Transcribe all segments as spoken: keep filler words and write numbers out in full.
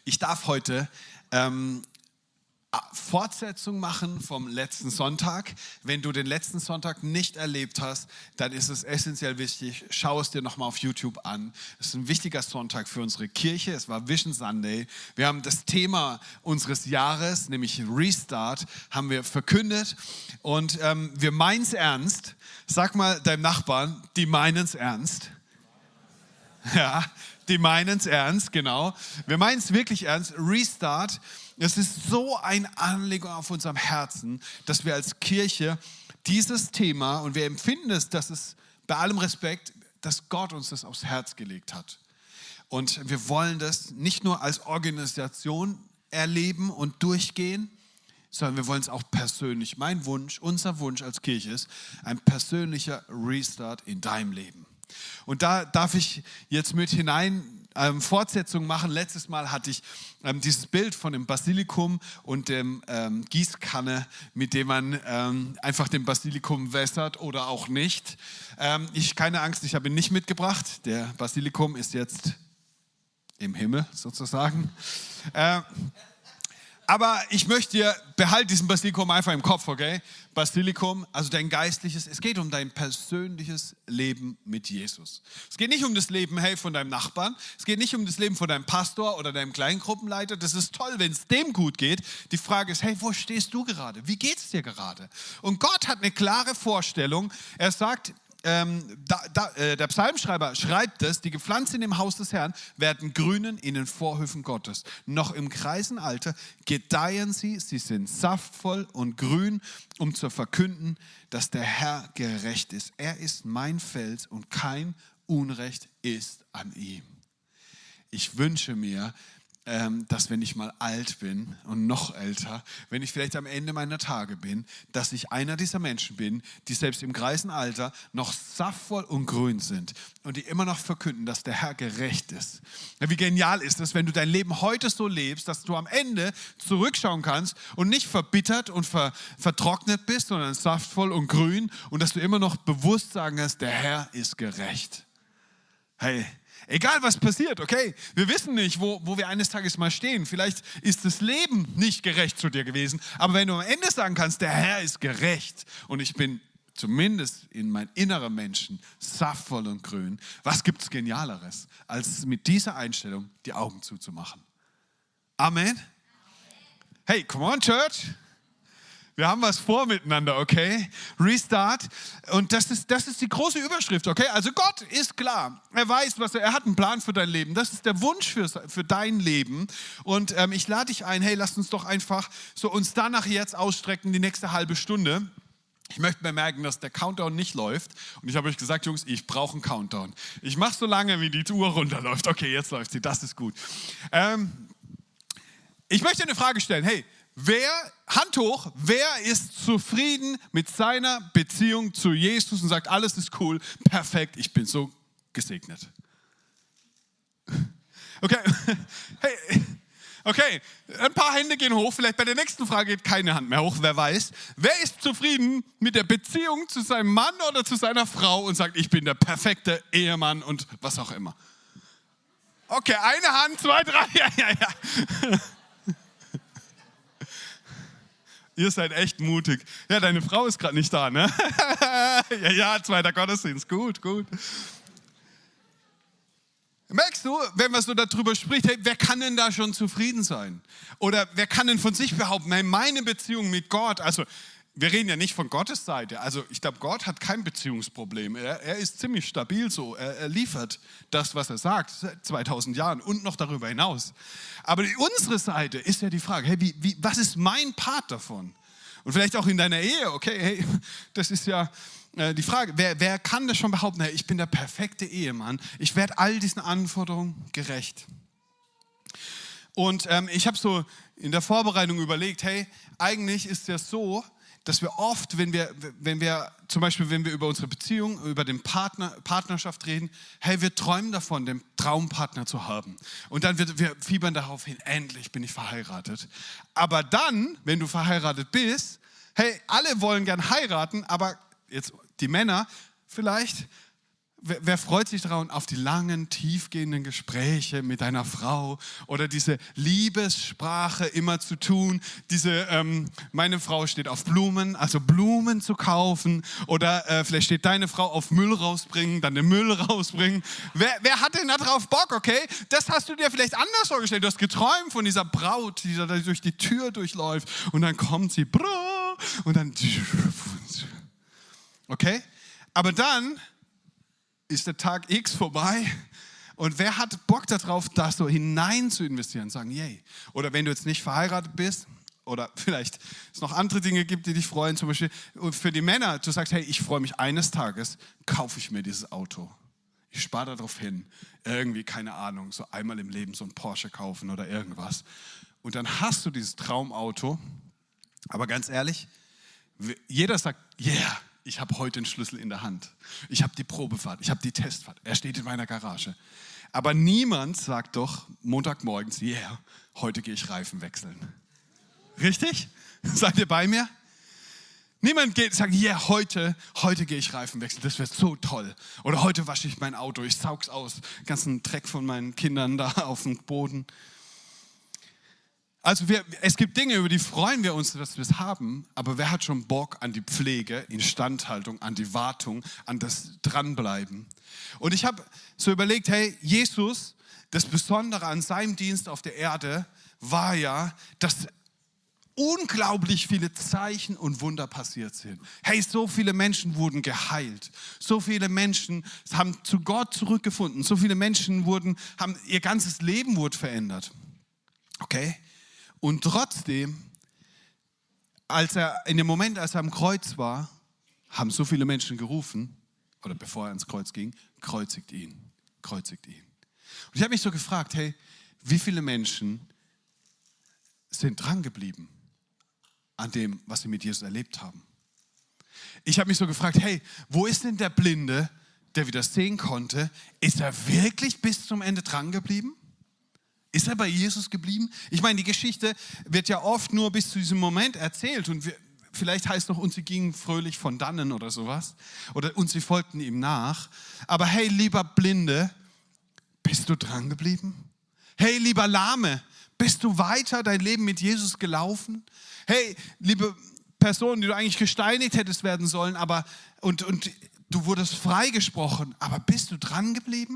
Ich darf heute ähm, Fortsetzung machen vom letzten Sonntag. Wenn du den letzten Sonntag nicht erlebt hast, dann ist es essentiell wichtig, schau es dir nochmal auf YouTube an. Es ist ein wichtiger Sonntag für unsere Kirche. Es war Vision Sunday. Wir haben das Thema unseres Jahres, nämlich Restart, haben wir verkündet. Und ähm, wir meinen es ernst. Sag mal deinem Nachbarn, die meinen es ernst. Ja, die meinen es ernst, genau. Wir meinen es wirklich ernst. Restart. Es ist so eine Anlegung auf unserem Herzen, dass wir als Kirche dieses Thema, und wir empfinden es, dass es bei allem Respekt, dass Gott uns das aufs Herz gelegt hat. Und wir wollen das nicht nur als Organisation erleben und durchgehen, sondern wir wollen es auch persönlich. Mein Wunsch, unser Wunsch als Kirche ist ein persönlicher Restart in deinem Leben. Und da darf ich jetzt mit hinein Ähm, Fortsetzung machen. Letztes Mal hatte ich ähm, dieses Bild von dem Basilikum und dem ähm, Gießkanne, mit dem man ähm, einfach den Basilikum wässert oder auch nicht. Ähm, ich keine Angst, ich habe ihn nicht mitgebracht. Der Basilikum ist jetzt im Himmel sozusagen. Äh, aber ich möchte dir, behalt diesen Basilikum einfach im Kopf, okay? Basilikum, also dein geistliches, es geht um dein persönliches Leben mit Jesus. Es geht nicht um das Leben, hey, von deinem Nachbarn. Es geht nicht um das Leben von deinem Pastor oder deinem Kleingruppenleiter. Das ist toll, wenn es dem gut geht. Die Frage ist, hey, wo stehst du gerade? Wie geht es dir gerade? Und Gott hat eine klare Vorstellung. Er sagt, Ähm, da, da, äh, der Psalmschreiber schreibt es, die gepflanzt in dem Haus des Herrn werden grünen in den Vorhöfen Gottes. Noch im Kreisenalter gedeihen sie, sie sind saftvoll und grün, um zu verkünden, dass der Herr gerecht ist. Er ist mein Fels und kein Unrecht ist an ihm. Ich wünsche mir, dass wenn ich mal alt bin und noch älter, wenn ich vielleicht am Ende meiner Tage bin, dass ich einer dieser Menschen bin, die selbst im Kreisenalter noch saftvoll und grün sind und die immer noch verkünden, dass der Herr gerecht ist. Wie genial ist es, wenn du dein Leben heute so lebst, dass du am Ende zurückschauen kannst und nicht verbittert und ver, vertrocknet bist, sondern saftvoll und grün und dass du immer noch bewusst sagen kannst, der Herr ist gerecht. Hey, egal was passiert, okay? Wir wissen nicht, wo, wo wir eines Tages mal stehen. Vielleicht ist das Leben nicht gerecht zu dir gewesen. Aber wenn du am Ende sagen kannst, der Herr ist gerecht und ich bin zumindest in meinem inneren Menschen saftvoll und grün, was gibt es Genialeres, als mit dieser Einstellung die Augen zuzumachen? Amen? Hey, come on, Church! Wir haben was vor miteinander, okay? Restart. Und das ist, das ist die große Überschrift, okay? Also Gott ist klar. Er weiß, was er, er hat einen Plan für dein Leben. Das ist der Wunsch für, für dein Leben. Und ähm, ich lade dich ein, hey, lass uns doch einfach so uns danach jetzt ausstrecken, die nächste halbe Stunde. Ich möchte bemerken, dass der Countdown nicht läuft. Und ich habe euch gesagt, Jungs, ich brauche einen Countdown. Ich mache so lange, wie die Uhr runterläuft. Okay, jetzt läuft sie, das ist gut. Ähm, ich möchte eine Frage stellen. Hey, wer, Hand hoch, wer ist zufrieden mit seiner Beziehung zu Jesus und sagt, alles ist cool, perfekt, ich bin so gesegnet? Okay, hey, okay, ein paar Hände gehen hoch, vielleicht bei der nächsten Frage geht keine Hand mehr hoch, wer weiß. Wer ist zufrieden mit der Beziehung zu seinem Mann oder zu seiner Frau und sagt, ich bin der perfekte Ehemann und was auch immer? Okay, eine Hand, zwei, drei, ja, ja, ja. Ihr seid echt mutig. Ja, deine Frau ist gerade nicht da, ne? ja, ja, zweiter Gottesdienst. Gut, gut. Merkst du, wenn man so darüber spricht, hey, wer kann denn da schon zufrieden sein? Oder wer kann denn von sich behaupten, hey, meine Beziehung mit Gott, also wir reden ja nicht von Gottes Seite. Also ich glaube, Gott hat kein Beziehungsproblem. Er, er ist ziemlich stabil so. Er, er liefert das, was er sagt, seit zweitausend Jahren und noch darüber hinaus. Aber die, unsere Seite ist ja die Frage, hey, wie, wie, was ist mein Part davon? Und vielleicht auch in deiner Ehe, okay, hey, das ist ja äh, die Frage. Wer, wer kann das schon behaupten, hey, ich bin der perfekte Ehemann, ich werde all diesen Anforderungen gerecht? Und ähm, ich habe so in der Vorbereitung überlegt, hey, eigentlich ist ja so, dass wir oft, wenn wir, wenn wir, zum Beispiel, wenn wir über unsere Beziehung, über den Partner, Partnerschaft reden, hey, wir träumen davon, den Traumpartner zu haben. Und dann wir, wir fiebern darauf hin, endlich bin ich verheiratet. Aber dann, wenn du verheiratet bist, hey, alle wollen gern heiraten, aber jetzt die Männer vielleicht Wer, wer freut sich daran auf die langen, tiefgehenden Gespräche mit deiner Frau oder diese Liebessprache immer zu tun? Diese, ähm, meine Frau steht auf Blumen, also Blumen zu kaufen oder äh, vielleicht steht deine Frau auf Müll rausbringen, dann den Müll rausbringen. Wer, wer hat denn da drauf Bock, okay? Das hast du dir vielleicht anders vorgestellt. Du hast geträumt von dieser Braut, die da durch die Tür durchläuft und dann kommt sie und dann, okay? Aber dann ist der Tag X vorbei und wer hat Bock darauf, das so hinein zu investieren, sagen, yay. Oder wenn du jetzt nicht verheiratet bist oder vielleicht es noch andere Dinge gibt, die dich freuen, zum Beispiel für die Männer, du sagst, hey, ich freue mich, eines Tages kaufe ich mir dieses Auto. Ich spare darauf hin, irgendwie, keine Ahnung, so einmal im Leben so ein Porsche kaufen oder irgendwas. Und dann hast du dieses Traumauto, aber ganz ehrlich, jeder sagt, yeah, ich habe heute den Schlüssel in der Hand. Ich habe die Probefahrt, ich habe die Testfahrt. Er steht in meiner Garage. Aber niemand sagt doch Montagmorgens, yeah, heute gehe ich Reifen wechseln. Richtig? Seid ihr bei mir? Niemand geht und sagt, yeah, heute, heute gehe ich Reifen wechseln. Das wird so toll. Oder heute wasche ich mein Auto, ich saug's aus. Ganzen Dreck von meinen Kindern da auf dem Boden. Also wir, es gibt Dinge, über die freuen wir uns, dass wir es haben, aber wer hat schon Bock an die Pflege, Instandhaltung, an die Wartung, an das Dranbleiben? Und ich habe so überlegt, hey, Jesus, das Besondere an seinem Dienst auf der Erde war ja, dass unglaublich viele Zeichen und Wunder passiert sind. Hey, so viele Menschen wurden geheilt. So viele Menschen haben zu Gott zurückgefunden. So viele Menschen wurden, haben, ihr ganzes Leben wurde verändert. Okay? Und trotzdem, als er, in dem Moment, als er am Kreuz war, haben so viele Menschen gerufen, oder bevor er ans Kreuz ging, kreuzigt ihn, kreuzigt ihn. Und ich habe mich so gefragt, hey, wie viele Menschen sind dran geblieben an dem, was sie mit Jesus erlebt haben? Ich habe mich so gefragt, hey, wo ist denn der Blinde, der wieder sehen konnte? Ist er wirklich bis zum Ende dran geblieben? Ist er bei Jesus geblieben? Ich meine, die Geschichte wird ja oft nur bis zu diesem Moment erzählt und wir, vielleicht heißt doch, und sie gingen fröhlich von dannen oder sowas oder und sie folgten ihm nach. Aber hey, lieber Blinde, bist du dran geblieben? Hey, lieber Lahme, bist du weiter dein Leben mit Jesus gelaufen? Hey, liebe Person, die du eigentlich gesteinigt hättest werden sollen, aber und, und du wurdest freigesprochen, aber bist du dran geblieben?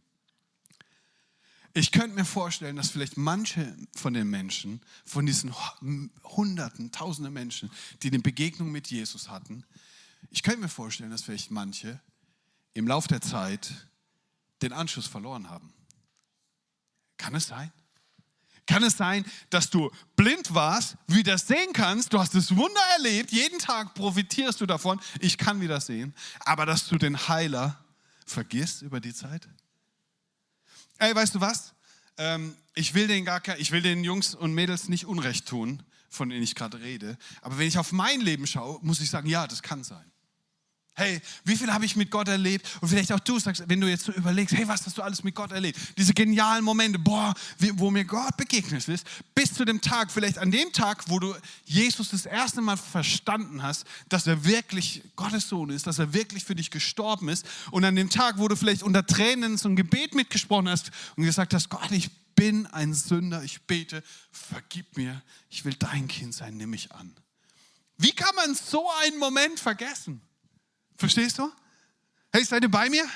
Ich könnte mir vorstellen, dass vielleicht manche von den Menschen, von diesen Hunderten, Tausenden Menschen, die eine Begegnung mit Jesus hatten, ich könnte mir vorstellen, dass vielleicht manche im Laufe der Zeit den Anschluss verloren haben. Kann es sein? Kann es sein, dass du blind warst, wieder sehen kannst, du hast das Wunder erlebt, jeden Tag profitierst du davon, ich kann wieder sehen, aber dass du den Heiler vergisst über die Zeit? Ey, weißt du was? Ähm, ich will den gar kein, ich will den Jungs und Mädels nicht Unrecht tun, von denen ich gerade rede. Aber wenn ich auf mein Leben schaue, muss ich sagen, ja, das kann sein. Hey, wie viel habe ich mit Gott erlebt? Und vielleicht auch du sagst, wenn du jetzt so überlegst, hey, was hast du alles mit Gott erlebt? Diese genialen Momente, boah, wie, wo mir Gott begegnet ist, bis zu dem Tag, vielleicht an dem Tag, wo du Jesus das erste Mal verstanden hast, dass er wirklich Gottes Sohn ist, dass er wirklich für dich gestorben ist. Und an dem Tag, wo du vielleicht unter Tränen so ein Gebet mitgesprochen hast und gesagt hast, Gott, ich bin ein Sünder, ich bete, vergib mir, ich will dein Kind sein, nimm mich an. Wie kann man so einen Moment vergessen? Verstehst du? Hey, seid ihr bei mir?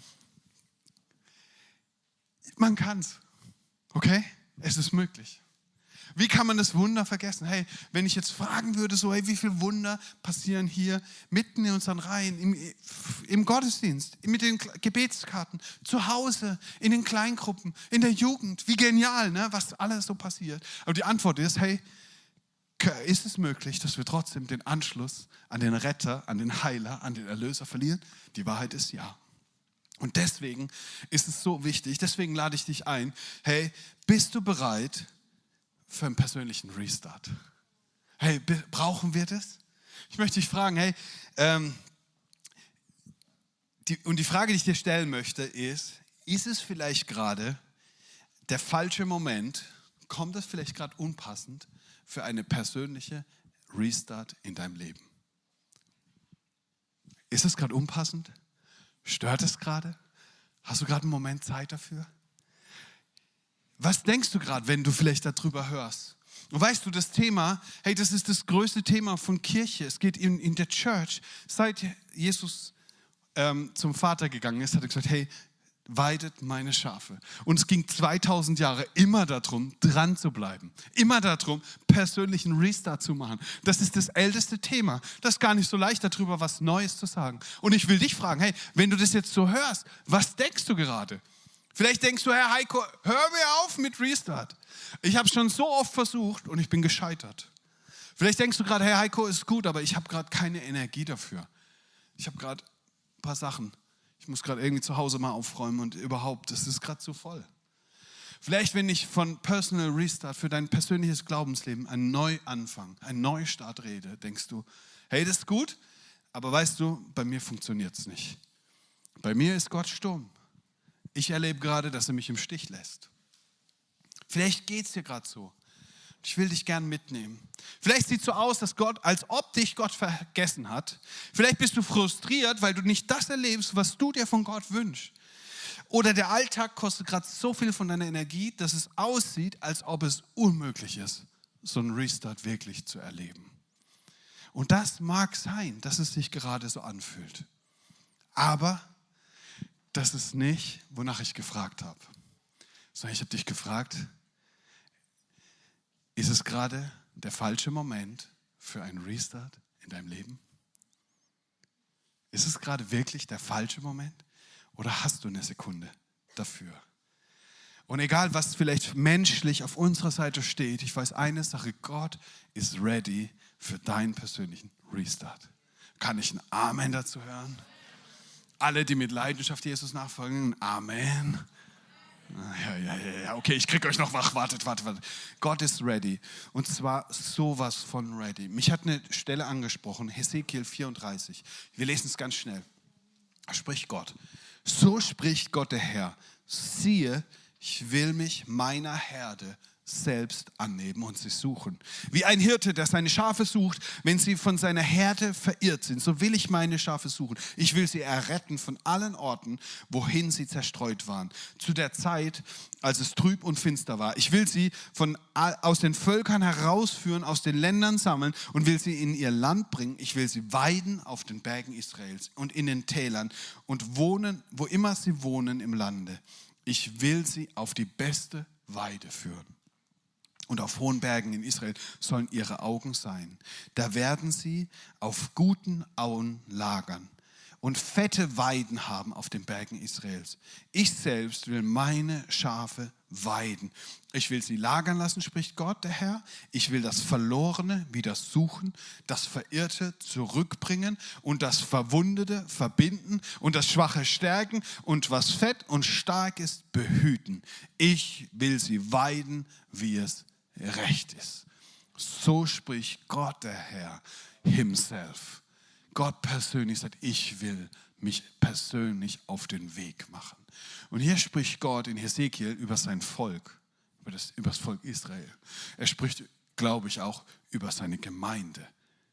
Man kann's. Okay? Es ist möglich. Wie kann man das Wunder vergessen? Hey, wenn ich jetzt fragen würde, so, hey, wie viele Wunder passieren hier mitten in unseren Reihen, im, im Gottesdienst, mit den Gebetskarten, zu Hause, in den Kleingruppen, in der Jugend. Wie genial, ne? Was alles so passiert. Aber die Antwort ist, hey, ist es möglich, dass wir trotzdem den Anschluss an den Retter, an den Heiler, an den Erlöser verlieren? Die Wahrheit ist ja. Und deswegen ist es so wichtig, deswegen lade ich dich ein, hey, bist du bereit für einen persönlichen Restart? Hey, brauchen wir das? Ich möchte dich fragen, hey, ähm, die, und die Frage, die ich dir stellen möchte, ist, ist es vielleicht gerade der falsche Moment, kommt es vielleicht gerade unpassend, für eine persönliche Restart in deinem Leben? Ist es gerade unpassend? Stört es gerade? Hast du gerade einen Moment Zeit dafür? Was denkst du gerade, wenn du vielleicht darüber hörst? Und weißt du, das Thema, hey, das ist das größte Thema von Kirche. Es geht in, in der Church. Seit Jesus ähm, zum Vater gegangen ist, hat er gesagt, hey, weidet meine Schafe. Und es ging zweitausend Jahre immer darum, dran zu bleiben. Immer darum, persönlichen Restart zu machen. Das ist das älteste Thema. Das ist gar nicht so leicht, darüber was Neues zu sagen. Und ich will dich fragen, hey, wenn du das jetzt so hörst, was denkst du gerade? Vielleicht denkst du, Herr Heiko, hör mir auf mit Restart. Ich habe es schon so oft versucht und ich bin gescheitert. Vielleicht denkst du gerade, Herr Heiko, ist gut, aber ich habe gerade keine Energie dafür. Ich habe gerade ein paar Sachen. Ich muss gerade irgendwie zu Hause mal aufräumen und überhaupt, das ist gerade zu voll. Vielleicht, wenn ich von Personal Restart für dein persönliches Glaubensleben, einen Neuanfang, einen Neustart rede, denkst du, hey, das ist gut, aber weißt du, bei mir funktioniert es nicht. Bei mir ist Gott stumm. Ich erlebe gerade, dass er mich im Stich lässt. Vielleicht geht es dir gerade so. Ich will dich gern mitnehmen. Vielleicht sieht es so aus, dass Gott, als ob dich Gott vergessen hat. Vielleicht bist du frustriert, weil du nicht das erlebst, was du dir von Gott wünschst. Oder der Alltag kostet gerade so viel von deiner Energie, dass es aussieht, als ob es unmöglich ist, so einen Restart wirklich zu erleben. Und das mag sein, dass es sich gerade so anfühlt. Aber das ist nicht, wonach ich gefragt habe. Sondern ich habe dich gefragt, ist es gerade der falsche Moment für einen Restart in deinem Leben? Ist es gerade wirklich der falsche Moment? Oder hast du eine Sekunde dafür? Und egal, was vielleicht menschlich auf unserer Seite steht, ich weiß eine Sache, Gott ist ready für deinen persönlichen Restart. Kann ich ein Amen dazu hören? Alle, die mit Leidenschaft Jesus nachfolgen, Amen. Ja, ja, ja, ja, okay, ich kriege euch noch wach, wartet, wartet, wartet. Gott ist ready und zwar sowas von ready. Mich hat eine Stelle angesprochen, Hesekiel vierunddreißig. Wir lesen es ganz schnell. Da spricht Gott. So spricht Gott der Herr. Siehe, ich will mich meiner Herde selbst annehmen und sie suchen. Wie ein Hirte, der seine Schafe sucht, wenn sie von seiner Herde verirrt sind, so will ich meine Schafe suchen. Ich will sie erretten von allen Orten, wohin sie zerstreut waren. Zu der Zeit, als es trüb und finster war. Ich will sie von, aus den Völkern herausführen, aus den Ländern sammeln und will sie in ihr Land bringen. Ich will sie weiden auf den Bergen Israels und in den Tälern und wohnen, wo immer sie wohnen im Lande. Ich will sie auf die beste Weide führen. Und auf hohen Bergen in Israel sollen ihre Augen sein. Da werden sie auf guten Auen lagern und fette Weiden haben auf den Bergen Israels. Ich selbst will meine Schafe weiden. Ich will sie lagern lassen, spricht Gott, der Herr. Ich will das Verlorene wieder suchen, das Verirrte zurückbringen und das Verwundete verbinden und das Schwache stärken und was fett und stark ist, behüten. Ich will sie weiden, wie es recht ist. So spricht Gott, der Herr, himself. Gott persönlich sagt, ich will mich persönlich auf den Weg machen. Und hier spricht Gott in Hesekiel über sein Volk, über das, über das Volk Israel. Er spricht, glaube ich, auch über seine Gemeinde.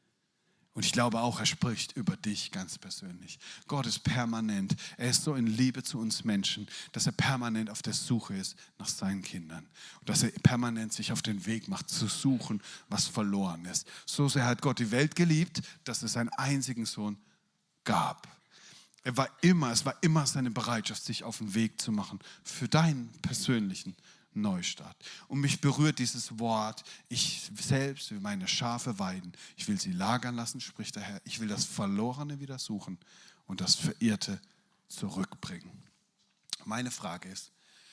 Und ich glaube auch, er spricht über dich ganz persönlich. Gott ist permanent, er ist so in Liebe zu uns Menschen, dass er permanent auf der Suche ist nach seinen Kindern. Und dass er permanent sich auf den Weg macht, zu suchen, was verloren ist. So sehr hat Gott die Welt geliebt, dass es seinen einzigen Sohn gab. Er war immer, es war immer seine Bereitschaft, sich auf den Weg zu machen für deinen persönlichen Neustart. Und mich berührt dieses Wort, ich selbst will meine Schafe weiden. Ich will sie lagern lassen, spricht der Herr. Ich will das Verlorene wieder suchen und das Verirrte zurückbringen. Meine Frage ist,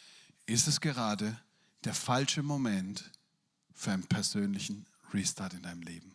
ist es gerade der falsche Moment für einen persönlichen Restart in deinem Leben?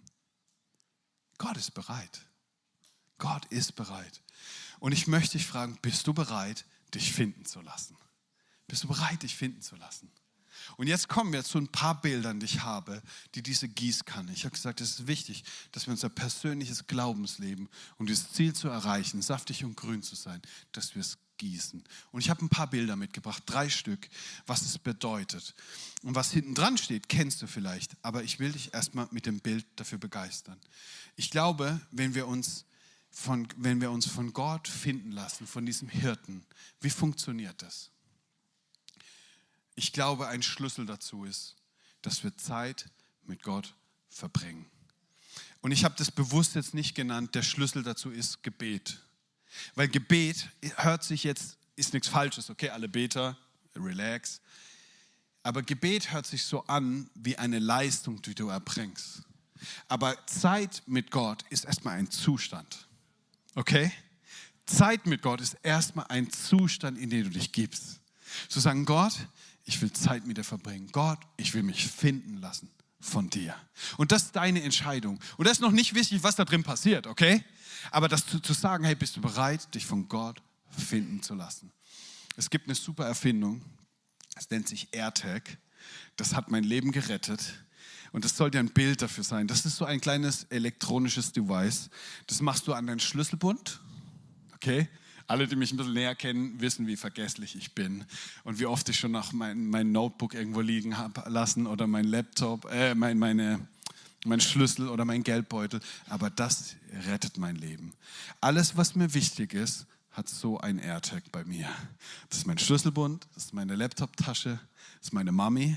Gott ist bereit. Gott ist bereit. Und ich möchte dich fragen, bist du bereit, dich finden zu lassen? Bist du bereit, dich finden zu lassen? Und jetzt kommen wir zu ein paar Bildern, die ich habe, die diese Gießkanne. Ich habe gesagt, es ist wichtig, dass wir unser persönliches Glaubensleben, um dieses Ziel zu erreichen, saftig und grün zu sein, dass wir es gießen. Und ich habe ein paar Bilder mitgebracht, drei Stück, was es bedeutet. Und was hinten dran steht, kennst du vielleicht, aber ich will dich erstmal mit dem Bild dafür begeistern. Ich glaube, wenn wir uns von, wenn wir uns von Gott finden lassen, von diesem Hirten, wie funktioniert das? Ich glaube, ein Schlüssel dazu ist, dass wir Zeit mit Gott verbringen. Und ich habe das bewusst jetzt nicht genannt, der Schlüssel dazu ist Gebet. Weil Gebet hört sich jetzt, ist nichts Falsches, okay, alle Beter, relax. Aber Gebet hört sich so an wie eine Leistung, die du erbringst. Aber Zeit mit Gott ist erstmal ein Zustand, okay? Zeit mit Gott ist erstmal ein Zustand, in den du dich gibst. Zu sagen, Gott, ich will Zeit mit dir verbringen. Gott, ich will mich finden lassen von dir. Und das ist deine Entscheidung. Und das ist noch nicht wichtig, was da drin passiert, okay? Aber das zu, zu sagen, hey, bist du bereit, dich von Gott finden zu lassen? Es gibt eine super Erfindung, das nennt sich AirTag. Das hat mein Leben gerettet. Und das sollte ein Bild dafür sein. Das ist so ein kleines elektronisches Device. Das machst du an deinen Schlüsselbund, okay? Alle, die mich ein bisschen näher kennen, wissen, wie vergesslich ich bin und wie oft ich schon noch mein, mein Notebook irgendwo liegen habe lassen oder mein Laptop, äh, mein, meine, mein Schlüssel oder mein Geldbeutel. Aber das rettet mein Leben. Alles, was mir wichtig ist, hat so ein AirTag bei mir. Das ist mein Schlüsselbund, das ist meine Laptoptasche, das ist meine Mami.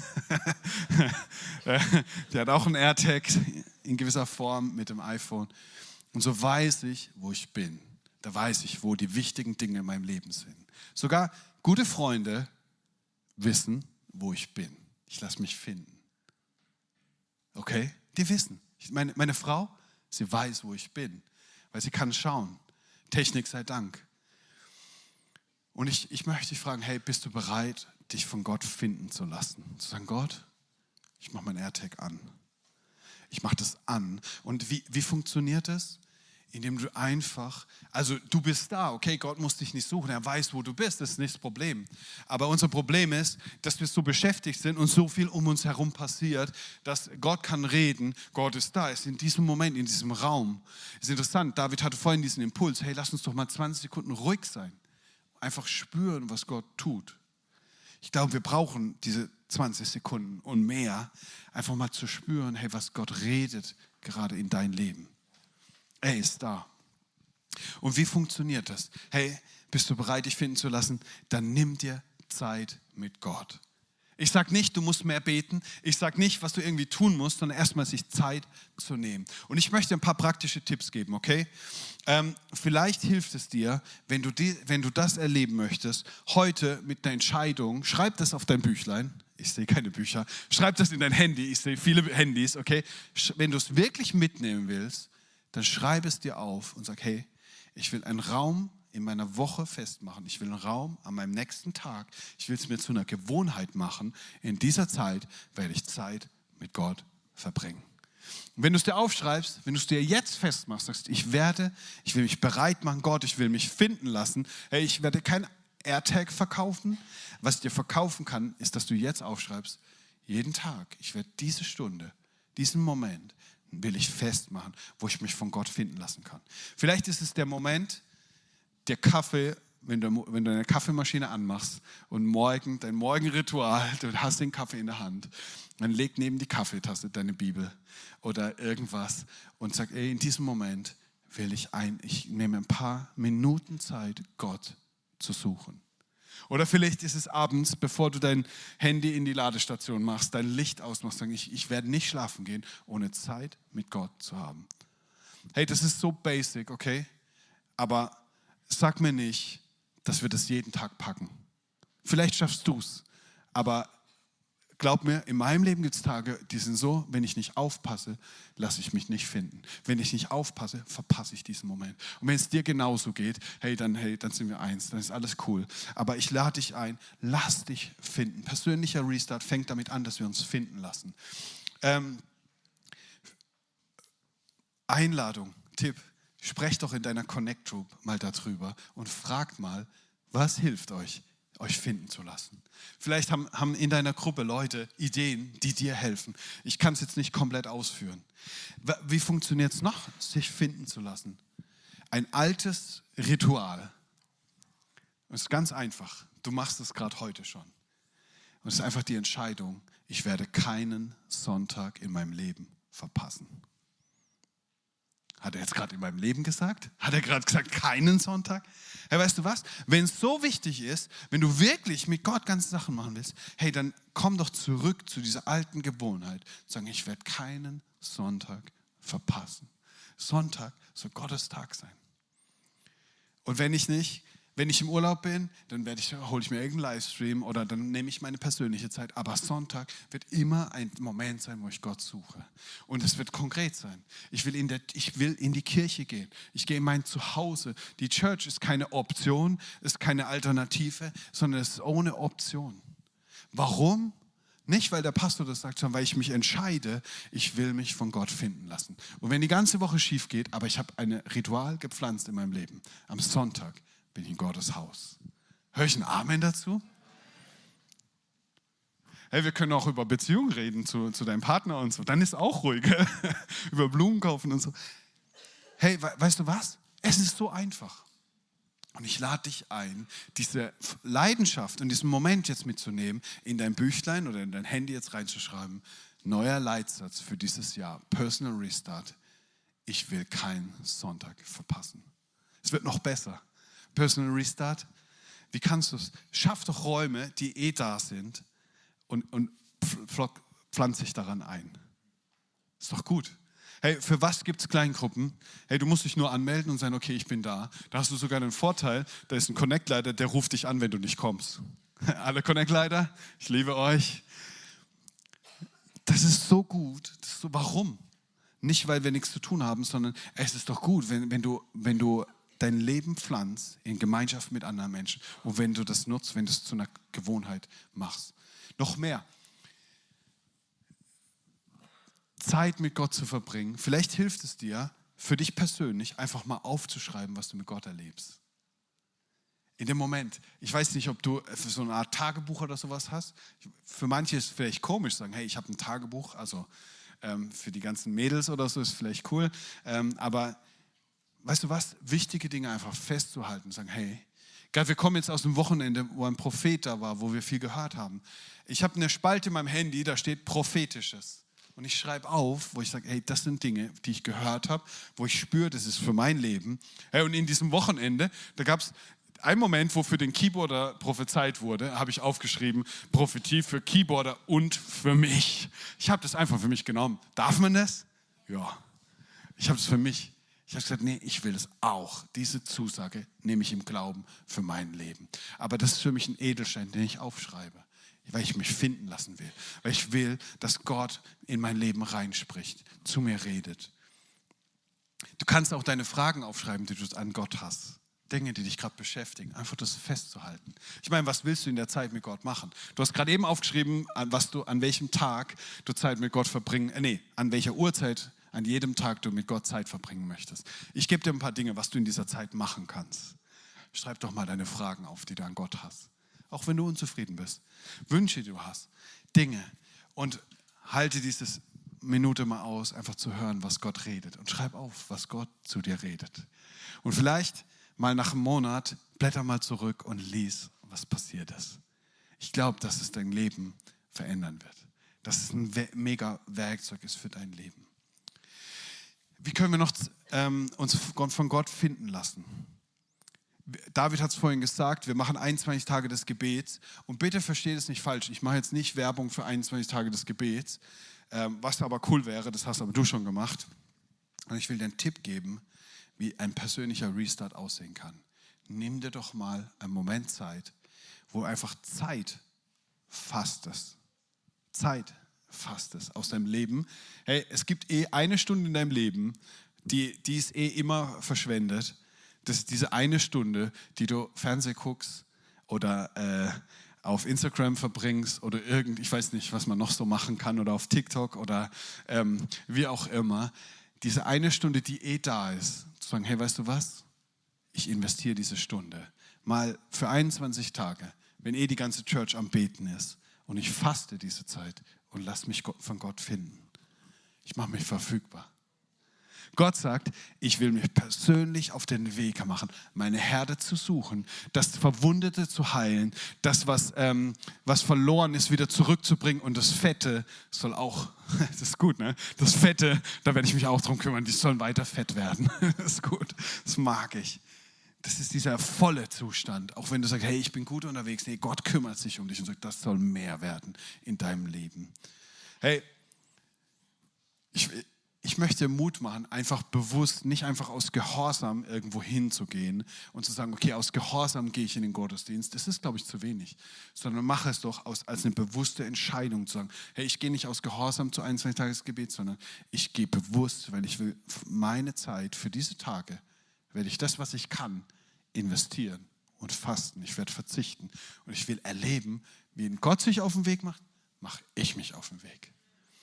Die hat auch ein AirTag in gewisser Form mit dem iPhone. Und so weiß ich, wo ich bin. Da weiß ich, wo die wichtigen Dinge in meinem Leben sind. Sogar gute Freunde wissen, wo ich bin. Ich lasse mich finden. Okay? Die wissen. Ich, meine, meine Frau, sie weiß, wo ich bin. Weil sie kann schauen. Technik sei Dank. Und ich, ich möchte dich fragen, hey, bist du bereit, dich von Gott finden zu lassen? Zu sagen, Gott, ich mache mein AirTag an. Ich mache das an. Und wie, wie funktioniert das? Indem du einfach, also du bist da, okay, Gott muss dich nicht suchen, er weiß, wo du bist, das ist nicht das Problem. Aber unser Problem ist, dass wir so beschäftigt sind und so viel um uns herum passiert, dass Gott kann reden, Gott ist da, ist in diesem Moment, in diesem Raum. Es ist interessant, David hatte vorhin diesen Impuls, hey, lass uns doch mal zwanzig Sekunden ruhig sein. Einfach spüren, was Gott tut. Ich glaube, wir brauchen diese zwanzig Sekunden und mehr, einfach mal zu spüren, hey, was Gott redet gerade in dein Leben. Er ist da. Und wie funktioniert das? Hey, bist du bereit, dich finden zu lassen? Dann nimm dir Zeit mit Gott. Ich sage nicht, du musst mehr beten. Ich sage nicht, was du irgendwie tun musst, sondern erstmal sich Zeit zu nehmen. Und ich möchte ein paar praktische Tipps geben, okay? Ähm, vielleicht hilft es dir, wenn du, die, wenn du das erleben möchtest, heute mit einer Entscheidung, schreib das auf dein Büchlein. Ich sehe keine Bücher. Schreib das in dein Handy. Ich sehe viele Handys, okay? Wenn du es wirklich mitnehmen willst, dann schreibe es dir auf und sag, hey, ich will einen Raum in meiner Woche festmachen. Ich will einen Raum an meinem nächsten Tag. Ich will es mir zu einer Gewohnheit machen. In dieser Zeit werde ich Zeit mit Gott verbringen. Und wenn du es dir aufschreibst, wenn du es dir jetzt festmachst, sagst, ich werde, ich will mich bereit machen, Gott, ich will mich finden lassen. Hey, ich werde kein AirTag verkaufen. Was ich dir verkaufen kann, ist, dass du jetzt aufschreibst, jeden Tag, ich werde diese Stunde, diesen Moment, will ich festmachen, wo ich mich von Gott finden lassen kann. Vielleicht ist es der Moment, der Kaffee, wenn du, wenn du eine Kaffeemaschine anmachst und morgen, dein Morgenritual, du hast den Kaffee in der Hand, dann leg neben die Kaffeetasse deine Bibel oder irgendwas und sag, ey, in diesem Moment will ich ein, ich nehme ein paar Minuten Zeit, Gott zu suchen. Oder vielleicht ist es abends, bevor du dein Handy in die Ladestation machst, dein Licht ausmachst, sagen, ich, ich werde nicht schlafen gehen, ohne Zeit mit Gott zu haben. Hey, das ist so basic, okay? Aber sag mir nicht, dass wir das jeden Tag packen. Vielleicht schaffst du es, aber glaub mir, in meinem Leben gibt es Tage, die sind so, wenn ich nicht aufpasse, lasse ich mich nicht finden. Wenn ich nicht aufpasse, verpasse ich diesen Moment. Und wenn es dir genauso geht, hey, dann, hey, dann sind wir eins, dann ist alles cool. Aber ich lade dich ein, lass dich finden. Persönlicher Restart fängt damit an, dass wir uns finden lassen. Ähm, Einladung, Tipp, sprecht doch in deiner Connect Group mal darüber und fragt mal, was hilft euch, euch finden zu lassen. Vielleicht haben, haben in deiner Gruppe Leute Ideen, die dir helfen. Ich kann es jetzt nicht komplett ausführen. Wie funktioniert es noch, sich finden zu lassen? Ein altes Ritual. Es ist ganz einfach. Du machst es gerade heute schon. Und es ist einfach die Entscheidung, ich werde keinen Sonntag in meinem Leben verpassen. Hat er jetzt gerade in meinem Leben gesagt? Hat er gerade gesagt, keinen Sonntag? Hey, weißt du was? Wenn es so wichtig ist, wenn du wirklich mit Gott ganze Sachen machen willst, hey, dann komm doch zurück zu dieser alten Gewohnheit. Sagen, ich werde keinen Sonntag verpassen. Sonntag soll Gottes Tag sein. Und wenn ich nicht, wenn ich im Urlaub bin, dann werde ich, hole ich mir irgendeinen Livestream oder dann nehme ich meine persönliche Zeit. Aber Sonntag wird immer ein Moment sein, wo ich Gott suche. Und es wird konkret sein. Ich will in, der, ich will in die Kirche gehen. Ich gehe in mein Zuhause. Die Church ist keine Option, ist keine Alternative, sondern es ist ohne Option. Warum? Nicht, weil der Pastor das sagt, sondern weil ich mich entscheide, ich will mich von Gott finden lassen. Und wenn die ganze Woche schief geht, aber ich habe ein Ritual gepflanzt in meinem Leben, am Sonntag bin ich in Gottes Haus. Hör ich ein Amen dazu? Hey, wir können auch über Beziehungen reden zu, zu deinem Partner und so. Dann ist auch ruhig. Über Blumen kaufen und so. Hey, we- weißt du was? Es ist so einfach. Und ich lade dich ein, diese Leidenschaft und diesen Moment jetzt mitzunehmen, in dein Büchlein oder in dein Handy jetzt reinzuschreiben. Neuer Leitsatz für dieses Jahr. Personal Restart. Ich will keinen Sonntag verpassen. Es wird noch besser. Personal Restart. Wie kannst du es? Schaff doch Räume, die eh da sind und, und pflanz dich daran ein. Ist doch gut. Hey, für was gibt es Kleingruppen? Hey, du musst dich nur anmelden und sagen, okay, ich bin da. Da hast du sogar einen Vorteil, da ist ein Connect-Leiter, der ruft dich an, wenn du nicht kommst. Alle Connect-Leiter, ich liebe euch. Das ist so gut. Das ist so, warum? Nicht, weil wir nichts zu tun haben, sondern es ist doch gut, wenn, wenn du, wenn du dein Leben pflanzt in Gemeinschaft mit anderen Menschen und wenn du das nutzt, wenn du es zu einer Gewohnheit machst. Noch mehr. Zeit mit Gott zu verbringen. Vielleicht hilft es dir, für dich persönlich einfach mal aufzuschreiben, was du mit Gott erlebst. In dem Moment. Ich weiß nicht, ob du so eine Art Tagebuch oder sowas hast. Für manche ist es vielleicht komisch, sagen, hey, ich habe ein Tagebuch. Also ähm, für die ganzen Mädels oder so ist es vielleicht cool. Ähm, aber weißt du was? Wichtige Dinge einfach festzuhalten und sagen, hey, gerade wir kommen jetzt aus dem Wochenende, wo ein Prophet da war, wo wir viel gehört haben. Ich habe eine Spalte in meinem Handy, da steht Prophetisches. Und ich schreibe auf, wo ich sage, hey, das sind Dinge, die ich gehört habe, wo ich spüre, das ist für mein Leben. Hey, und in diesem Wochenende, da gab es einen Moment, wo für den Keyboarder prophezeit wurde, habe ich aufgeschrieben, Prophetie für Keyboarder und für mich. Ich habe das einfach für mich genommen. Darf man das? Ja. Ich habe das für mich. Ich habe gesagt, nee, ich will es auch. Diese Zusage nehme ich im Glauben für mein Leben. Aber das ist für mich ein Edelstein, den ich aufschreibe, weil ich mich finden lassen will. Weil ich will, dass Gott in mein Leben reinspricht, zu mir redet. Du kannst auch deine Fragen aufschreiben, die du an Gott hast. Dinge, die dich gerade beschäftigen. Einfach das festzuhalten. Ich meine, was willst du in der Zeit mit Gott machen? Du hast gerade eben aufgeschrieben, an, was du, an welchem Tag du Zeit mit Gott verbringen, äh, nee, an welcher Uhrzeit an jedem Tag du mit Gott Zeit verbringen möchtest. Ich gebe dir ein paar Dinge, was du in dieser Zeit machen kannst. Schreib doch mal deine Fragen auf, die du an Gott hast. Auch wenn du unzufrieden bist. Wünsche, die du hast. Dinge. Und halte diese Minute mal aus, einfach zu hören, was Gott redet. Und schreib auf, was Gott zu dir redet. Und vielleicht mal nach einem Monat, blätter mal zurück und lies, was passiert ist. Ich glaube, dass es dein Leben verändern wird. Dass es ein mega Werkzeug ist für dein Leben. Wie können wir noch ähm, uns von Gott finden lassen? David hat es vorhin gesagt, wir machen einundzwanzig Tage des Gebets. Und bitte versteht es nicht falsch, ich mache jetzt nicht Werbung für einundzwanzig Tage des Gebets, ähm, was aber cool wäre, das hast aber du schon gemacht. Und ich will dir einen Tipp geben, wie ein persönlicher Restart aussehen kann. Nimm dir doch mal einen Moment Zeit, wo einfach Zeit fastest. Zeit fastest aus deinem Leben. Hey, es gibt eh eine Stunde in deinem Leben, die, die ist eh immer verschwendet. Das ist diese eine Stunde, die du Fernsehen guckst oder äh, auf Instagram verbringst oder irgend, ich weiß nicht, was man noch so machen kann oder auf TikTok oder ähm, wie auch immer. Diese eine Stunde, die eh da ist, zu sagen, hey, weißt du was? Ich investiere diese Stunde mal für einundzwanzig Tage, wenn eh die ganze Church am Beten ist und ich faste diese Zeit und lass mich von Gott finden. Ich mache mich verfügbar. Gott sagt, ich will mich persönlich auf den Weg machen, meine Herde zu suchen, das Verwundete zu heilen, das, was, ähm, was verloren ist, wieder zurückzubringen und das Fette soll auch, das ist gut, ne? Das Fette, da werde ich mich auch drum kümmern, die sollen weiter fett werden. Das ist gut, das mag ich. Das ist dieser volle Zustand, auch wenn du sagst, hey, ich bin gut unterwegs, nee, Gott kümmert sich um dich und sagt, das soll mehr werden in deinem Leben. Hey, ich Ich möchte Mut machen, einfach bewusst, nicht einfach aus Gehorsam irgendwo hinzugehen und zu sagen, okay, aus Gehorsam gehe ich in den Gottesdienst. Das ist, glaube ich, zu wenig. Sondern mache es doch aus, als eine bewusste Entscheidung zu sagen, hey, ich gehe nicht aus Gehorsam zu einundzwanzig-Tages-Gebet, sondern ich gehe bewusst, weil ich will meine Zeit für diese Tage, werde ich das, was ich kann, investieren und fasten. Ich werde verzichten. Und ich will erleben, wie Gott sich auf den Weg macht, mache ich mich auf den Weg.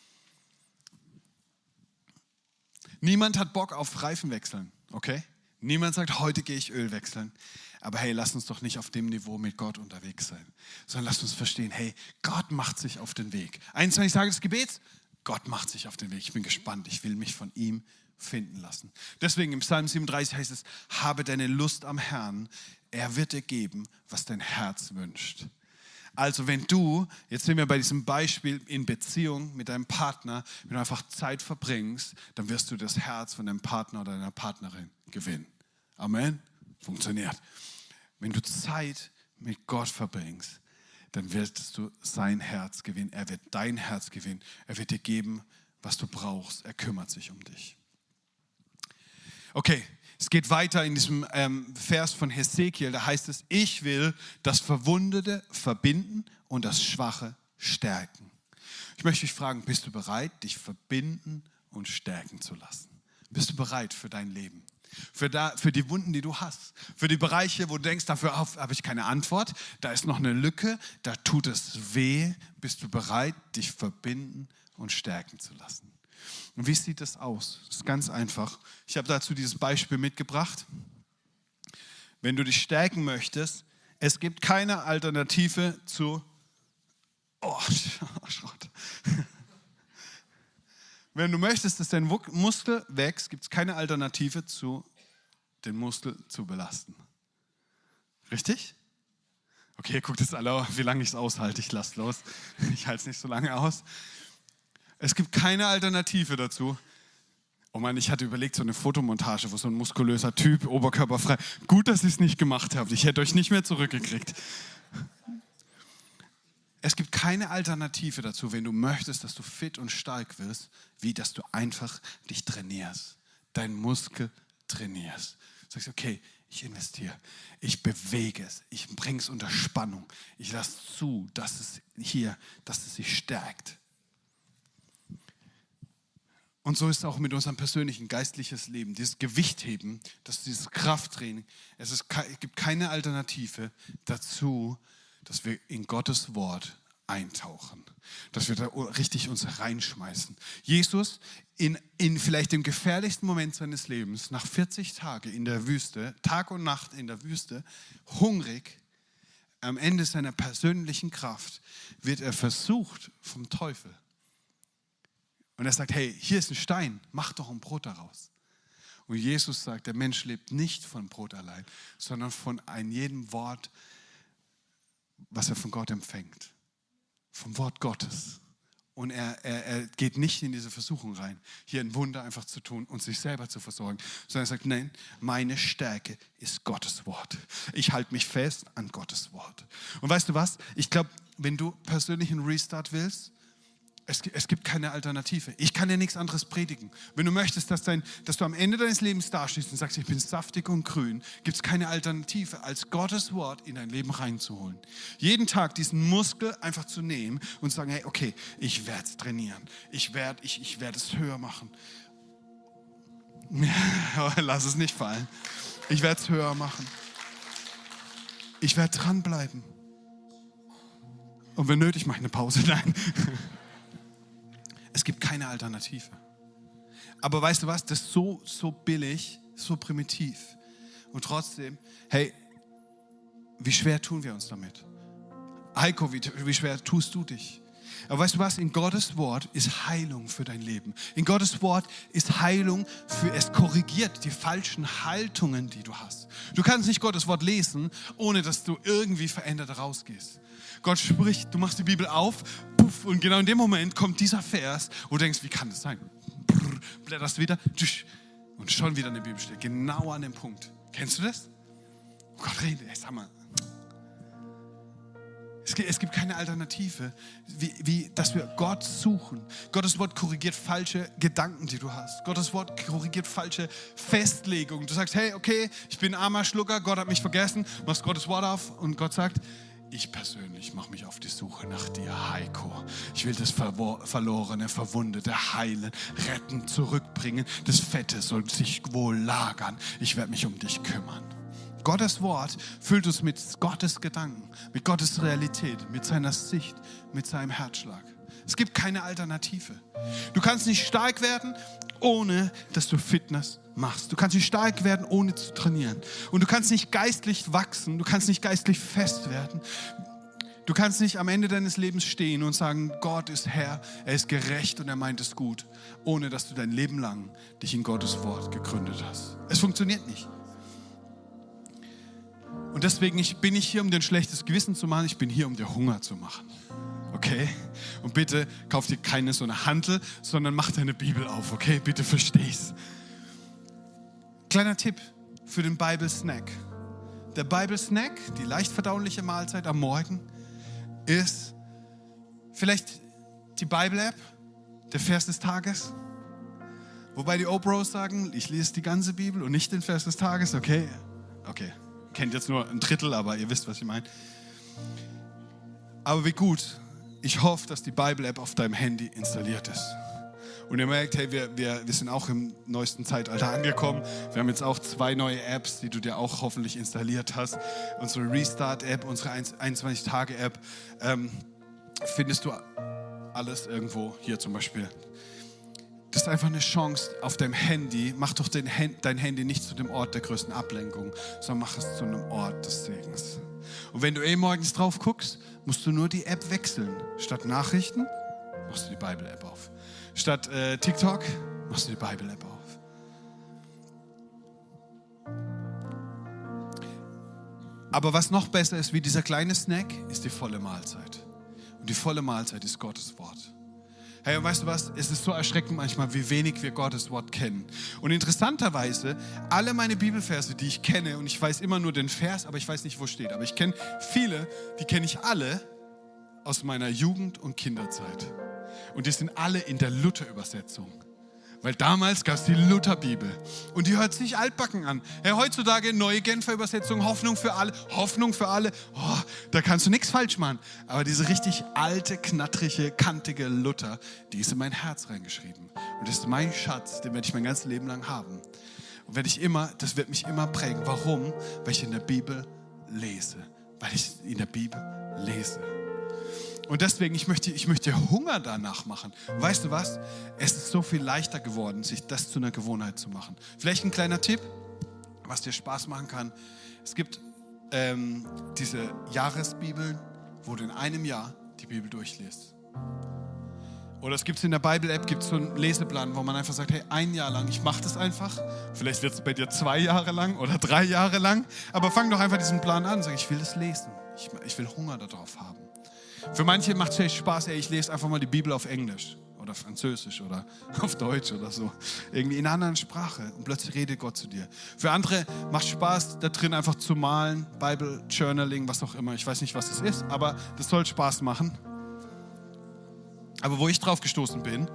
Niemand hat Bock auf Reifen wechseln, okay? Niemand sagt, heute gehe ich Öl wechseln. Aber hey, lass uns doch nicht auf dem Niveau mit Gott unterwegs sein, sondern lass uns verstehen, hey, Gott macht sich auf den Weg. einundzwanzig Tage des Gebets, Gott macht sich auf den Weg. Ich bin gespannt, ich will mich von ihm finden lassen. Deswegen im Psalm siebenunddreißig heißt es, habe deine Lust am Herrn, er wird dir geben, was dein Herz wünscht. Also wenn du, jetzt sind wir bei diesem Beispiel in Beziehung mit deinem Partner, wenn du einfach Zeit verbringst, dann wirst du das Herz von deinem Partner oder deiner Partnerin gewinnen. Amen? Funktioniert. Wenn du Zeit mit Gott verbringst, dann wirst du sein Herz gewinnen. Er wird dein Herz gewinnen. Er wird dir geben, was du brauchst. Er kümmert sich um dich. Okay. Es geht weiter in diesem ähm, Vers von Hesekiel, da heißt es, ich will das Verwundete verbinden und das Schwache stärken. Ich möchte dich fragen, bist du bereit, dich verbinden und stärken zu lassen? Bist du bereit für dein Leben? Für, da, für die Wunden, die du hast? Für die Bereiche, wo du denkst, dafür habe ich keine Antwort, da ist noch eine Lücke, da tut es weh. Bist du bereit, dich verbinden und stärken zu lassen? Und wie sieht das aus? Das ist ganz einfach. Ich habe dazu dieses Beispiel mitgebracht. Wenn du dich stärken möchtest, es gibt keine Alternative zu... Oh, Schrott. Wenn du möchtest, dass dein Muskel wächst, gibt es keine Alternative zu, den Muskel zu belasten. Richtig? Okay, guckt jetzt alle, wie lange ich es aushalte. Ich lasse los. Ich halte es nicht so lange aus. Es gibt keine Alternative dazu. Oh Mann, ich hatte überlegt, so eine Fotomontage, wo so ein muskulöser Typ, oberkörperfrei. Gut, dass ich es nicht gemacht habe. Ich hätte euch nicht mehr zurückgekriegt. Es gibt keine Alternative dazu, wenn du möchtest, dass du fit und stark wirst, wie dass du einfach dich trainierst. Deinen Muskel trainierst. Du sagst, okay, ich investiere, ich bewege es, ich bringe es unter Spannung. Ich lasse zu, dass es hier, dass es sich stärkt. Und so ist es auch mit unserem persönlichen geistliches Leben. Dieses Gewichtheben, das ist dieses Krafttraining. Es, ist, es gibt keine Alternative dazu, dass wir in Gottes Wort eintauchen. Dass wir da richtig uns reinschmeißen. Jesus in, in vielleicht dem gefährlichsten Moment seines Lebens, nach vierzig Tagen in der Wüste, Tag und Nacht in der Wüste, hungrig, am Ende seiner persönlichen Kraft, wird er versucht vom Teufel. Und er sagt, hey, hier ist ein Stein, mach doch ein Brot daraus. Und Jesus sagt, der Mensch lebt nicht von Brot allein, sondern von einem jedem Wort, was er von Gott empfängt. Vom Wort Gottes. Und er, er, er geht nicht in diese Versuchung rein, hier ein Wunder einfach zu tun und sich selber zu versorgen, sondern er sagt, nein, meine Stärke ist Gottes Wort. Ich halte mich fest an Gottes Wort. Und weißt du was? Ich glaube, wenn du persönlich einen Restart willst, Es, es gibt keine Alternative. Ich kann dir nichts anderes predigen. Wenn du möchtest, dass, dein, dass du am Ende deines Lebens dastehst und sagst, ich bin saftig und grün, gibt es keine Alternative, als Gottes Wort in dein Leben reinzuholen. Jeden Tag diesen Muskel einfach zu nehmen und zu sagen, hey, okay, ich werde es trainieren. Ich werde ich, ich werd es höher machen. Lass es nicht fallen. Ich werde es höher machen. Ich werde dranbleiben. Und wenn nötig, mache ich eine Pause. Nein. Es gibt keine Alternative. Aber weißt du was? Das ist so, so billig, so primitiv. Und trotzdem, hey, wie schwer tun wir uns damit? Heiko, wie, wie schwer tust du dich? Aber weißt du was? In Gottes Wort ist Heilung für dein Leben. In Gottes Wort ist Heilung für, es korrigiert die falschen Haltungen, die du hast. Du kannst nicht Gottes Wort lesen, ohne dass du irgendwie verändert rausgehst. Gott spricht, du machst die Bibel auf, puff, und genau in dem Moment kommt dieser Vers, wo du denkst, wie kann das sein? Brrr, blätterst wieder, und schon wieder eine Bibelstelle. Genau an dem Punkt. Kennst du das? Oh Gott, rede, ey, sag mal. Es gibt, es gibt keine Alternative, wie, wie, dass wir Gott suchen. Gottes Wort korrigiert falsche Gedanken, die du hast. Gottes Wort korrigiert falsche Festlegungen. Du sagst, hey, okay, ich bin ein armer Schlucker, Gott hat mich vergessen. Machst Gottes Wort auf und Gott sagt, ich persönlich mache mich auf die Suche nach dir, Heiko. Ich will das Verwo- Verlorene, Verwundete heilen, retten, zurückbringen. Das Fette soll sich wohl lagern. Ich werde mich um dich kümmern. Gottes Wort füllt uns mit Gottes Gedanken, mit Gottes Realität, mit seiner Sicht, mit seinem Herzschlag. Es gibt keine Alternative. Du kannst nicht stark werden, ohne dass du Fitness machst. Du kannst nicht stark werden, ohne zu trainieren. Und du kannst nicht geistlich wachsen, du kannst nicht geistlich fest werden. Du kannst nicht am Ende deines Lebens stehen und sagen, Gott ist Herr, er ist gerecht und er meint es gut, ohne dass du dein Leben lang dich in Gottes Wort gegründet hast. Es funktioniert nicht. Und deswegen ich, bin ich hier, um dir ein schlechtes Gewissen zu machen. Ich bin hier, um dir Hunger zu machen. Okay? Und bitte kauf dir keine so eine Hantel, sondern mach deine Bibel auf. Okay? Bitte versteh's. Kleiner Tipp für den Bible-Snack. Der Bible-Snack, die leicht verdauliche Mahlzeit am Morgen, ist vielleicht die Bible-App, der Vers des Tages. Wobei die O-Bros sagen, ich lese die ganze Bibel und nicht den Vers des Tages. Okay? Okay. Kennt jetzt nur ein Drittel, aber ihr wisst, was ich meine. Aber wie gut, ich hoffe, dass die Bible-App auf deinem Handy installiert ist. Und ihr merkt, hey, wir, wir, wir sind auch im neuesten Zeitalter angekommen. Wir haben jetzt auch zwei neue Apps, die du dir auch hoffentlich installiert hast. Unsere Restart-App, unsere einundzwanzig-Tage-App. Ähm, findest du alles irgendwo, hier zum Beispiel. Das ist einfach eine Chance auf deinem Handy. Mach doch den, dein Handy nicht zu dem Ort der größten Ablenkung, sondern mach es zu einem Ort des Segens. Und wenn du eh morgens drauf guckst, musst du nur die App wechseln. Statt Nachrichten machst du die Bible-App auf. Statt äh, TikTok machst du die Bible-App auf. Aber was noch besser ist wie dieser kleine Snack, ist die volle Mahlzeit. Und die volle Mahlzeit ist Gottes Wort. Hey, und weißt du was? Es ist so erschreckend manchmal, wie wenig wir Gottes Wort kennen. Und interessanterweise, alle meine Bibelverse, die ich kenne, und ich weiß immer nur den Vers, aber ich weiß nicht, wo steht. Aber ich kenne viele, die kenne ich alle aus meiner Jugend- und Kinderzeit. Und die sind alle in der Luther-Übersetzung. Weil damals gab es die Lutherbibel. Und die hört sich altbacken an. Hey, heutzutage neue Genfer Übersetzung, Hoffnung für alle. Hoffnung für alle. Oh, da kannst du nichts falsch machen. Aber diese richtig alte, knattrige, kantige Luther, die ist in mein Herz reingeschrieben. Und das ist mein Schatz, den werde ich mein ganzes Leben lang haben. Und werde ich immer, das wird mich immer prägen. Warum? Weil ich in der Bibel lese. Weil ich in der Bibel lese. Und deswegen, ich möchte, ich möchte Hunger danach machen. Weißt du was? Es ist so viel leichter geworden, sich das zu einer Gewohnheit zu machen. Vielleicht ein kleiner Tipp, was dir Spaß machen kann. Es gibt ähm, diese Jahresbibeln, wo du in einem Jahr die Bibel durchliest. Oder es gibt in der Bible-App gibt so einen Leseplan, wo man einfach sagt, hey, ein Jahr lang, ich mache das einfach. Vielleicht wird es bei dir zwei Jahre lang oder drei Jahre lang. Aber fang doch einfach diesen Plan an. Sag, ich will das lesen. Ich, ich will Hunger darauf haben. Für manche macht es echt Spaß, ey, ich lese einfach mal die Bibel auf Englisch oder Französisch oder auf Deutsch oder so. Irgendwie in einer anderen Sprache und plötzlich redet Gott zu dir. Für andere macht es Spaß, da drin einfach zu malen, Bible Journaling, was auch immer. Ich weiß nicht, was das ist, aber das soll Spaß machen. Aber wo ich drauf gestoßen bin,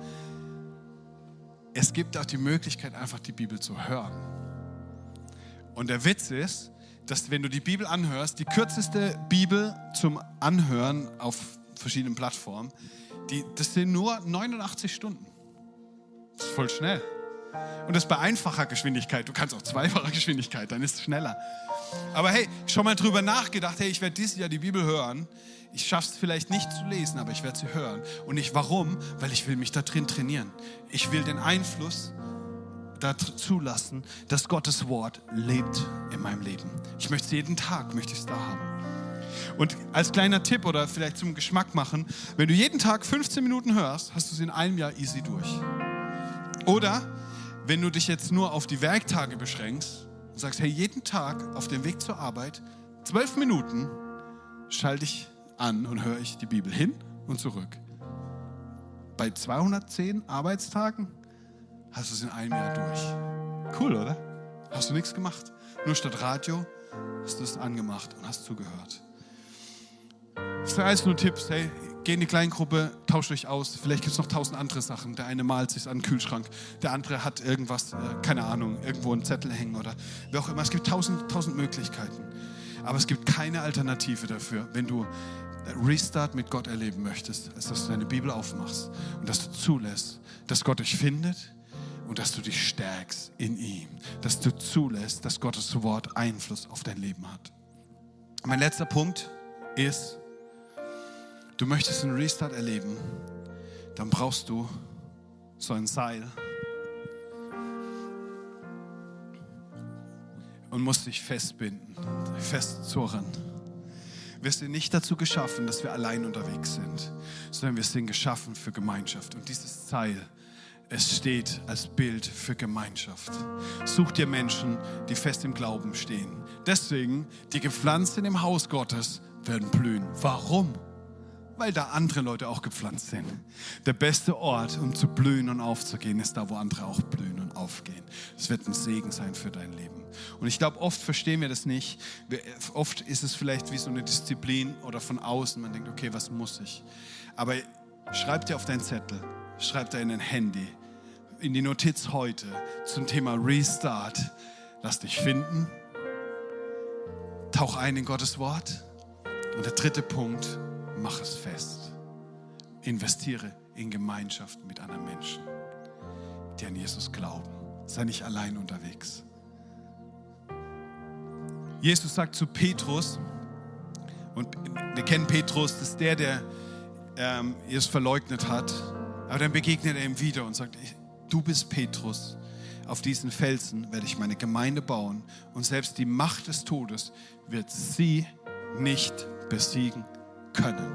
es gibt auch die Möglichkeit, einfach die Bibel zu hören. Und der Witz ist, dass wenn du die Bibel anhörst, die kürzeste Bibel zum Anhören auf verschiedenen Plattformen, die, das sind nur neunundachtzig Stunden. Das ist voll schnell. Und das bei einfacher Geschwindigkeit. Du kannst auch zweifacher Geschwindigkeit, dann ist es schneller. Aber hey, schon mal drüber nachgedacht, hey, ich werde dieses Jahr die Bibel hören. Ich schaffe es vielleicht nicht zu lesen, aber ich werde sie hören. Und nicht warum? Weil ich will mich da drin trainieren. Ich will den Einfluss dazu lassen, dass Gottes Wort lebt in meinem Leben. Ich möchte es jeden Tag, möchte ich es da haben. Und als kleiner Tipp oder vielleicht zum Geschmack machen, wenn du jeden Tag fünfzehn Minuten hörst, hast du es in einem Jahr easy durch. Oder wenn du dich jetzt nur auf die Werktage beschränkst und sagst, hey, jeden Tag auf dem Weg zur Arbeit, zwölf Minuten, schalte ich an und höre ich die Bibel hin und zurück. Bei zweihundertzehn Arbeitstagen hast du es in einem Jahr durch. Cool, oder? Hast du nichts gemacht. Nur statt Radio hast du es angemacht und hast zugehört. Das sind alles nur Tipps. Hey, geh in die Kleingruppe, tauscht euch aus. Vielleicht gibt es noch tausend andere Sachen. Der eine malt sich an den Kühlschrank, der andere hat irgendwas, äh, keine Ahnung, irgendwo einen Zettel hängen oder wie auch immer. Es gibt tausend, tausend Möglichkeiten. Aber es gibt keine Alternative dafür, wenn du Restart mit Gott erleben möchtest, als dass du deine Bibel aufmachst und dass du zulässt, dass Gott dich findet und dass du dich stärkst in ihm. Dass du zulässt, dass Gottes Wort Einfluss auf dein Leben hat. Mein letzter Punkt ist, du möchtest einen Restart erleben, dann brauchst du so ein Seil und musst dich festbinden, festzurren. Wir sind nicht dazu geschaffen, dass wir allein unterwegs sind, sondern wir sind geschaffen für Gemeinschaft. Und dieses Seil, es steht als Bild für Gemeinschaft. Such dir Menschen, die fest im Glauben stehen. Deswegen, die gepflanzt sind im Haus Gottes, werden blühen. Warum? Weil da andere Leute auch gepflanzt sind. Der beste Ort, um zu blühen und aufzugehen, ist da, wo andere auch blühen und aufgehen. Es wird ein Segen sein für dein Leben. Und ich glaube, oft verstehen wir das nicht. Wir, oft ist es vielleicht wie so eine Disziplin oder von außen. Man denkt, okay, was muss ich? Aber schreib dir auf deinen Zettel, schreib dir in dein Handy, in die Notiz heute zum Thema Restart. Lass dich finden. Tauch ein in Gottes Wort. Und der dritte Punkt, mach es fest. Investiere in Gemeinschaft mit anderen Menschen, die an Jesus glauben. Sei nicht allein unterwegs. Jesus sagt zu Petrus, und wir kennen Petrus, das ist der, der ähm, Jesus verleugnet hat, aber dann begegnet er ihm wieder und sagt, du bist Petrus, auf diesen Felsen werde ich meine Gemeinde bauen und selbst die Macht des Todes wird sie nicht besiegen können.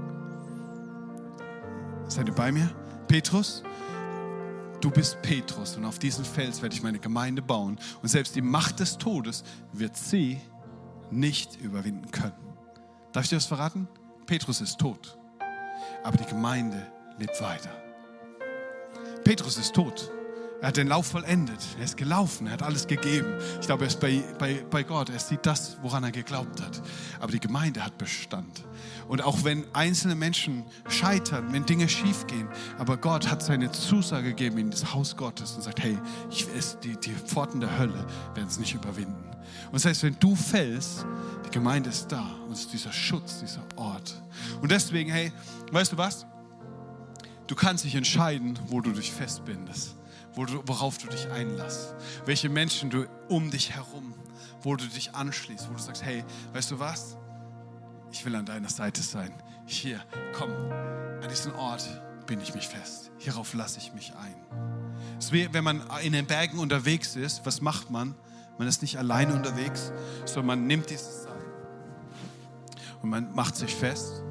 Seid ihr bei mir? Petrus, du bist Petrus und auf diesen Fels werde ich meine Gemeinde bauen und selbst die Macht des Todes wird sie nicht überwinden können. Darf ich dir das verraten? Petrus ist tot, aber die Gemeinde lebt weiter. Petrus ist tot. Er hat den Lauf vollendet. Er ist gelaufen. Er hat alles gegeben. Ich glaube, er ist bei, bei, bei Gott. Er sieht das, woran er geglaubt hat. Aber die Gemeinde hat Bestand. Und auch wenn einzelne Menschen scheitern, wenn Dinge schiefgehen, aber Gott hat seine Zusage gegeben in das Haus Gottes und sagt, hey, ich, es, die, die Pforten der Hölle werden es nicht überwinden. Und das heißt, wenn du fällst, die Gemeinde ist da. Und es ist dieser Schutz, dieser Ort. Und deswegen, hey, weißt du was? Du kannst dich entscheiden, wo du dich festbindest. Wo du, worauf du dich einlässt, welche Menschen du um dich herum, wo du dich anschließt, wo du sagst, hey, weißt du was? Ich will an deiner Seite sein. Hier, komm, an diesen Ort binde ich mich fest. Hierauf lasse ich mich ein. Es ist wie, wenn man in den Bergen unterwegs ist, was macht man? Man ist nicht alleine unterwegs, sondern man nimmt dieses Seil und man macht sich fest.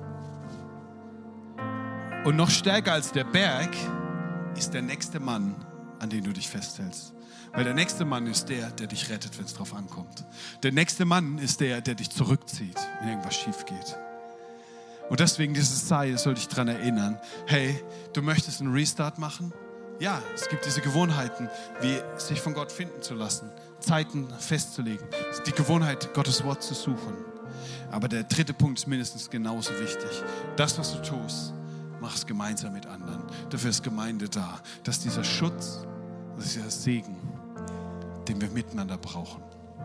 Und noch stärker als der Berg ist der nächste Mann, an den du dich festhältst. Weil der nächste Mann ist der, der dich rettet, wenn es drauf ankommt. Der nächste Mann ist der, der dich zurückzieht, wenn irgendwas schief geht. Und deswegen dieses Seil soll dich daran erinnern, hey, du möchtest einen Restart machen? Ja, es gibt diese Gewohnheiten, wie sich von Gott finden zu lassen, Zeiten festzulegen, die Gewohnheit, Gottes Wort zu suchen. Aber der dritte Punkt ist mindestens genauso wichtig. Das, was du tust, mach es gemeinsam mit anderen. Dafür ist Gemeinde da. Das ist dieser Schutz, das ist dieser Segen, den wir miteinander brauchen.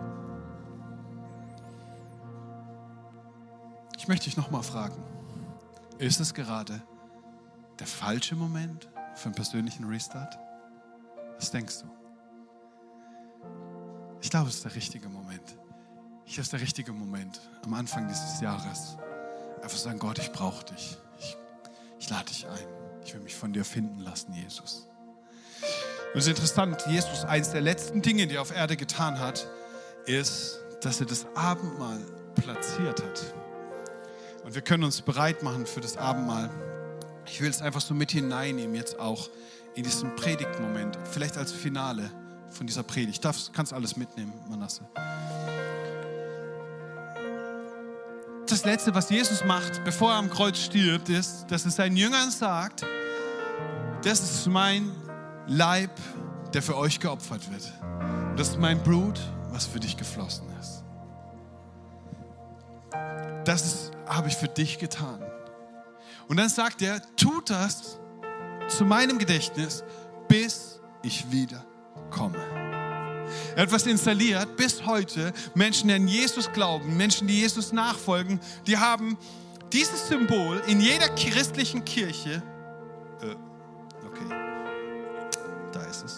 Ich möchte dich nochmal fragen, ist es gerade der falsche Moment für einen persönlichen Restart? Was denkst du? Ich glaube, es ist der richtige Moment. Ich glaube, es ist der richtige Moment am Anfang dieses Jahres. Einfach sagen, Gott, ich brauche dich. Ich Ich lade dich ein. Ich will mich von dir finden lassen, Jesus. Und es ist interessant, Jesus, eines der letzten Dinge, die er auf Erde getan hat, ist, dass er das Abendmahl platziert hat. Und wir können uns bereit machen für das Abendmahl. Ich will es einfach so mit hineinnehmen, jetzt auch in diesen Predigtmoment, vielleicht als Finale von dieser Predigt. Du kannst alles mitnehmen, Manasse. Das Letzte, was Jesus macht, bevor er am Kreuz stirbt, ist, dass er seinen Jüngern sagt, das ist mein Leib, der für euch geopfert wird. Und das ist mein Blut, was für dich geflossen ist. Das habe ich für dich getan. Und dann sagt er, tut das zu meinem Gedächtnis, bis ich wieder komme. Er hat was installiert, bis heute Menschen, die an Jesus glauben, Menschen, die Jesus nachfolgen, die haben dieses Symbol in jeder christlichen Kirche. Äh, okay, da ist es.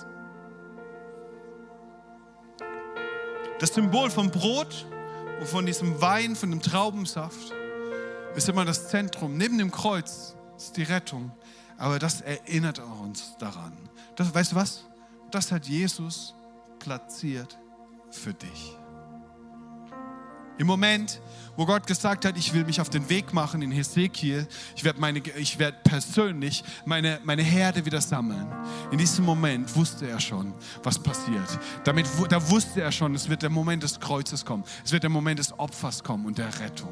Das Symbol vom Brot und von diesem Wein, von dem Traubensaft, ist immer das Zentrum. Neben dem Kreuz ist die Rettung. Aber das erinnert uns daran. Das, weißt du was? Das hat Jesus platziert für dich. Im Moment, wo Gott gesagt hat, ich will mich auf den Weg machen in Hesekiel, ich werde meine, ich werde persönlich meine, meine Herde wieder sammeln. In diesem Moment wusste er schon, was passiert. Damit, da wusste er schon, es wird der Moment des Kreuzes kommen. Es wird der Moment des Opfers kommen und der Rettung.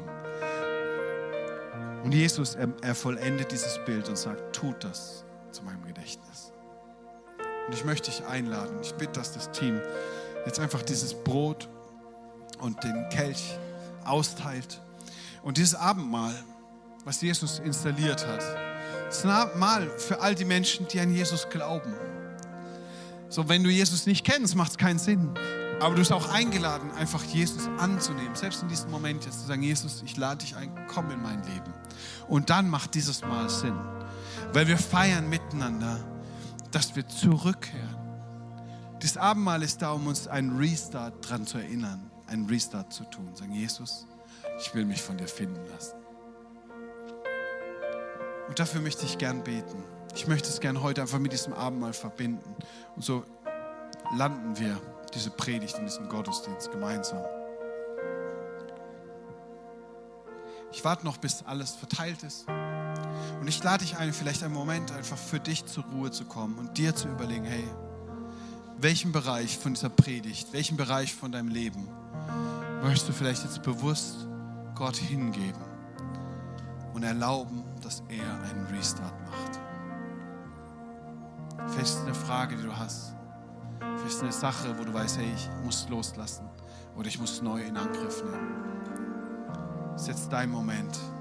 Und Jesus, er, er vollendet dieses Bild und sagt, tut das zu meinem Gedächtnis. Und ich möchte dich einladen. Ich bitte, dass das Team jetzt einfach dieses Brot und den Kelch austeilt. Und dieses Abendmahl, was Jesus installiert hat, ist ein Abendmahl für all die Menschen, die an Jesus glauben. So, wenn du Jesus nicht kennst, macht es keinen Sinn. Aber du bist auch eingeladen, einfach Jesus anzunehmen. Selbst in diesem Moment jetzt zu sagen, Jesus, ich lade dich ein, komm in mein Leben. Und dann macht dieses Mal Sinn. Weil wir feiern miteinander, dass wir zurückkehren. Das Abendmahl ist da, um uns einen Restart dran zu erinnern, einen Restart zu tun. Sagen, Jesus, ich will mich von dir finden lassen. Und dafür möchte ich gern beten. Ich möchte es gern heute einfach mit diesem Abendmahl verbinden. Und so landen wir diese Predigt in diesem Gottesdienst gemeinsam. Ich warte noch, bis alles verteilt ist. Und ich lade dich ein, vielleicht einen Moment einfach für dich zur Ruhe zu kommen und dir zu überlegen, hey, welchen Bereich von dieser Predigt, welchen Bereich von deinem Leben möchtest du vielleicht jetzt bewusst Gott hingeben und erlauben, dass er einen Restart macht. Vielleicht ist es eine Frage, die du hast. Vielleicht ist es eine Sache, wo du weißt, hey, ich muss loslassen oder ich muss neu in Angriff nehmen. Das ist jetzt dein Moment.